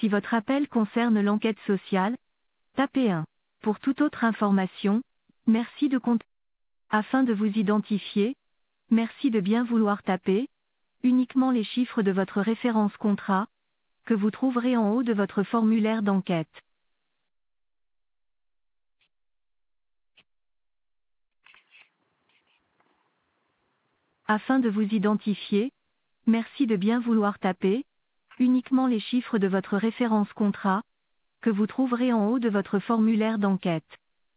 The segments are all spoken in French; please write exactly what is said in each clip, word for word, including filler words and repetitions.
Si votre appel concerne l'enquête sociale, tapez un. Pour toute autre information, merci de compter. Afin de vous identifier, merci de bien vouloir taper uniquement les chiffres de votre référence contrat, que vous trouverez en haut de votre formulaire d'enquête. Afin de vous identifier, merci de bien vouloir taper uniquement les chiffres de votre référence contrat, que vous trouverez en haut de votre formulaire d'enquête.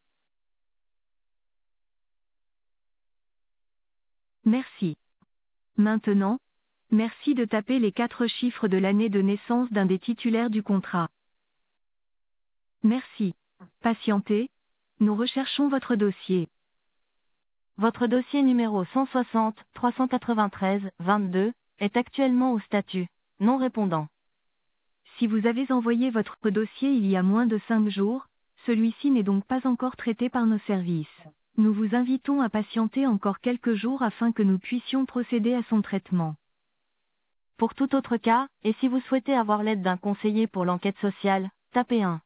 Merci. Maintenant, merci de taper les quatre chiffres de l'année de naissance d'un des titulaires du contrat. Merci. Patientez, nous recherchons votre dossier. Votre dossier numéro cent soixante trois cent quatre-vingt-treize vingt-deux est actuellement au statut non répondant. Si vous avez envoyé votre dossier il y a moins de cinq jours, celui-ci n'est donc pas encore traité par nos services. Nous vous invitons à patienter encore quelques jours afin que nous puissions procéder à son traitement. Pour tout autre cas, et si vous souhaitez avoir l'aide d'un conseiller pour l'enquête sociale, tapez un.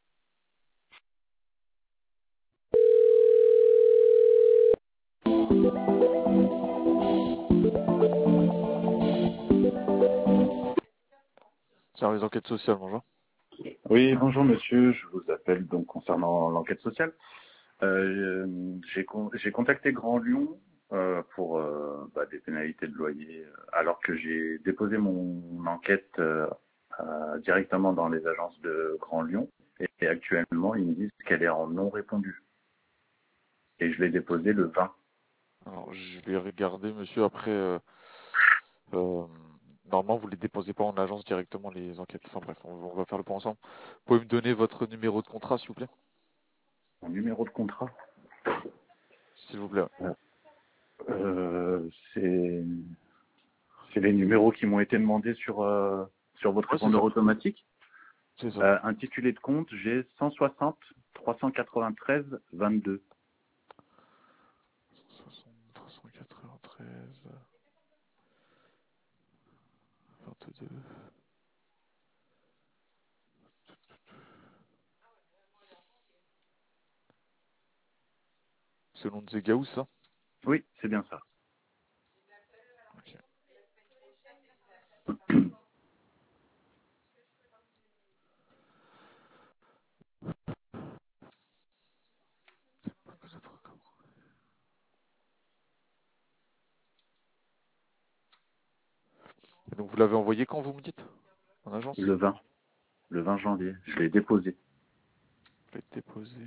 C'est les enquêtes sociales, bonjour. Oui, bonjour monsieur, je vous appelle donc concernant l'enquête sociale. Euh, j'ai, con- j'ai contacté Grand Lyon euh, pour euh, bah, des pénalités de loyer, euh, alors que j'ai déposé mon enquête euh, euh, directement dans les agences de Grand Lyon. Et, et actuellement, ils me disent qu'elle est en non répondu. Et je l'ai déposée le vingt. Alors, je vais regarder, monsieur, après... Euh, euh, normalement, vous les déposez pas en agence directement, les enquêtes. Enfin bref, on, on va faire le point ensemble. Vous pouvez me donner votre numéro de contrat, s'il vous plaît? Mon numéro de contrat, S'il vous plaît. euh, c'est, c'est les numéros qui m'ont été demandés sur, euh, sur votre Ouais, c'est ça. répondeur automatique. C'est ça. Euh, intitulé de compte, j'ai cent soixante trois cent quatre-vingt-treize vingt-deux. cent soixante, trois cent quatre-vingt-treize, vingt-deux. C'est le nom de Zegaou, ça? Oui, c'est bien ça. Ok. Peut-être comment. Et donc, vous l'avez envoyé quand, vous me dites? En agence? Le vingt, le vingt janvier, je l'ai déposé. Vous l'avez déposé.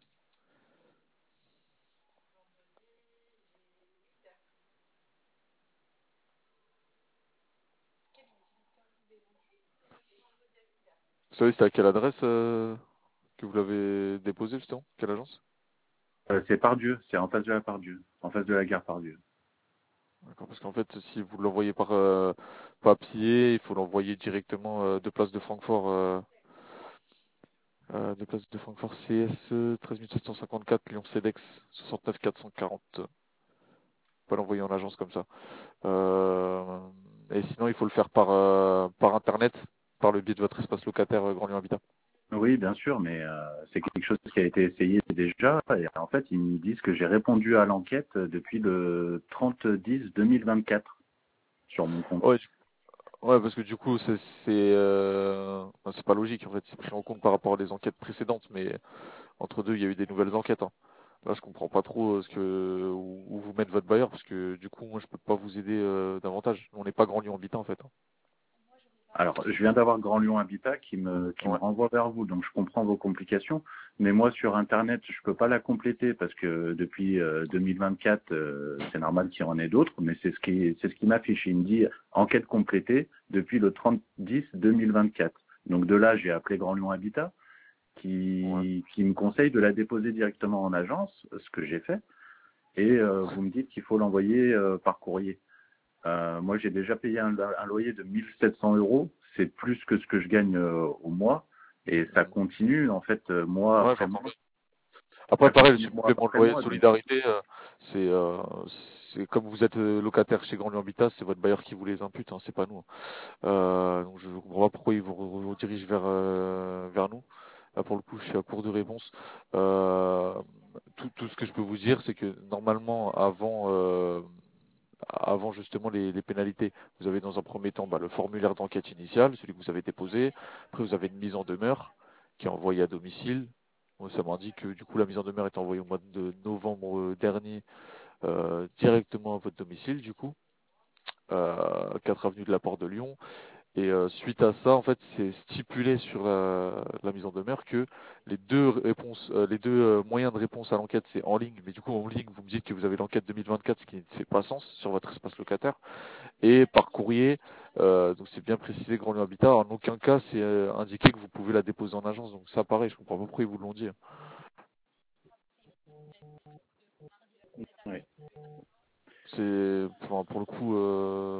Vous savez, c'était à quelle adresse euh, que vous l'avez déposé, justement? Quelle agence? Euh, c'est Pardieu, c'est en face de la Pardieu, en face de la gare Pardieu. D'accord, parce qu'en fait, si vous l'envoyez par euh, papier, il faut l'envoyer directement euh, de Place de Francfort, euh, euh, de Place de Francfort C S treize sept cent cinquante-quatre, Lyon Cedex soixante-neuf quatre cent quarante. Pas l'envoyer en agence comme ça. Euh, et sinon, il faut le faire par euh, par internet, par le biais de votre espace locataire euh, Grand Lyon Habitat. Oui, bien sûr, mais euh, c'est quelque chose qui a été essayé déjà. Et en fait, ils me disent que j'ai répondu à l'enquête depuis le trente dix deux mille vingt-quatre sur mon compte. Ouais, du- ouais, parce que du coup, c'est c'est euh, enfin, c'est pas logique en fait. C'est pris en compte par rapport à des enquêtes précédentes, mais entre deux, il y a eu des nouvelles enquêtes, hein. Là, je comprends pas trop euh, ce que où, où vous met votre bailleur parce que du coup, moi, je peux pas vous aider euh, davantage. On n'est pas Grand Lyon Habitat en fait, hein. Alors, je viens d'avoir Grand Lyon Habitat qui me qui me Ouais. renvoie vers vous, donc je comprends vos complications. Mais moi, sur Internet, je peux pas la compléter parce que depuis euh, deux mille vingt-quatre, euh, c'est normal qu'il y en ait d'autres, mais c'est ce qui c'est ce qui m'affiche. Il me dit enquête complétée depuis le trente dix deux mille vingt-quatre. Donc de là, j'ai appelé Grand Lyon Habitat Ouais. qui qui me conseille de la déposer directement en agence, ce que j'ai fait. Et euh, vous me dites qu'il faut l'envoyer euh, par courrier. Euh, moi, j'ai déjà payé un, un loyer de mille sept cents euros. C'est plus que ce que je gagne euh, au mois. Et ça Mhm. continue, en fait, euh, mois Ouais, après mois. j'entends. Après, Ça pareil, le continue mois supplément de après loyer de mois. Donc, solidarité, euh, c'est euh, c'est comme vous êtes euh, locataire chez Grand Lyon Habitat, c'est votre bailleur qui vous les impute, hein, c'est pas nous. Euh, donc je ne comprends pas pourquoi il vous re- redirige vers euh, vers nous. Là pour le coup, je suis à court de réponse. Euh, tout, tout ce que je peux vous dire, c'est que normalement, avant euh, avant justement les, les pénalités, vous avez dans un premier temps bah, le formulaire d'enquête initiale, celui que vous avez déposé. Après, vous avez une mise en demeure qui est envoyée à domicile. Bon, ça m'indique que du coup la mise en demeure est envoyée au mois de novembre euh, dernier euh, directement à votre domicile du coup, euh, quatre avenue de la Porte de Lyon. Et euh, suite à ça, en fait, c'est stipulé sur la, la mise en demeure que les deux réponses, euh, les deux euh, moyens de réponse à l'enquête, c'est en ligne. Mais du coup, en ligne, vous me dites que vous avez l'enquête deux mille vingt-quatre, ce qui ne fait pas sens sur votre espace locataire. Et par courrier, euh, donc c'est bien précisé, Grand Lyon Habitat. En aucun cas, c'est euh, indiqué que vous pouvez la déposer en agence. Donc ça, pareil, je comprends pas pourquoi ils vous l'ont dit. Oui. C'est, enfin, pour le coup. Euh,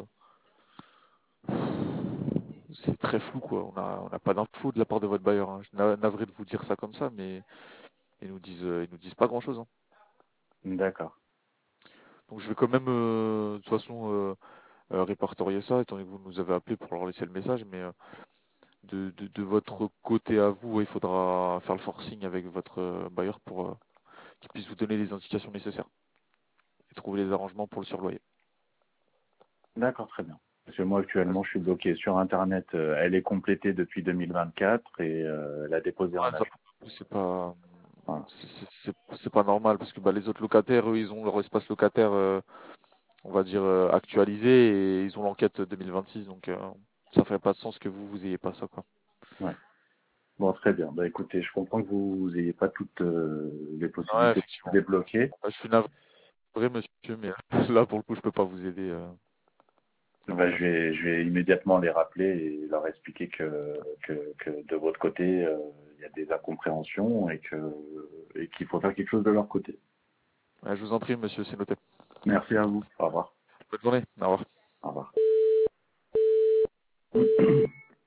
c'est très flou quoi. On a on n'a pas d'infos de la part de votre bailleur. Hein. Je suis na- navré de vous dire ça comme ça, mais ils nous disent euh, ils nous disent pas grand chose. Hein. D'accord. Donc je vais quand même euh, de toute façon euh, euh, répertorier ça, étant donné que vous nous avez appelé pour leur laisser le message, mais euh, de, de, de votre côté à vous, ouais, il faudra faire le forcing avec votre euh, bailleur pour euh, qu'il puisse vous donner les indications nécessaires et trouver les arrangements pour le surloyer. D'accord, très bien. Parce que moi, Ouais, actuellement, je suis bloqué sur Internet. Euh, elle est complétée depuis deux mille vingt-quatre et euh, elle a déposé en ça, agence. c'est pas Voilà. c'est c'est- c'est- c'est pas normal parce que bah, les autres locataires, eux, ils ont leur espace locataire. Euh, on va dire, euh, actualisé et ils ont l'enquête deux mille vingt-six, donc euh, ça ferait pas de sens que vous, vous ayez pas ça, quoi. Ouais. Bon, très bien. Bah, écoutez, je comprends que vous n'ayez pas toutes euh, les Ouais, possibilités de effectivement. débloquer. Bah, je suis navré, monsieur, mais là, pour le coup, je peux pas vous aider. Euh, Bah, je, vais, je vais immédiatement les rappeler et leur expliquer que, que, que de votre côté, euh, il y a des incompréhensions et que et qu'il faut faire quelque chose de leur côté. ouais, je vous en prie, monsieur, c'est noté. Merci à vous. Au revoir. Bonne journée, au revoir. Au revoir.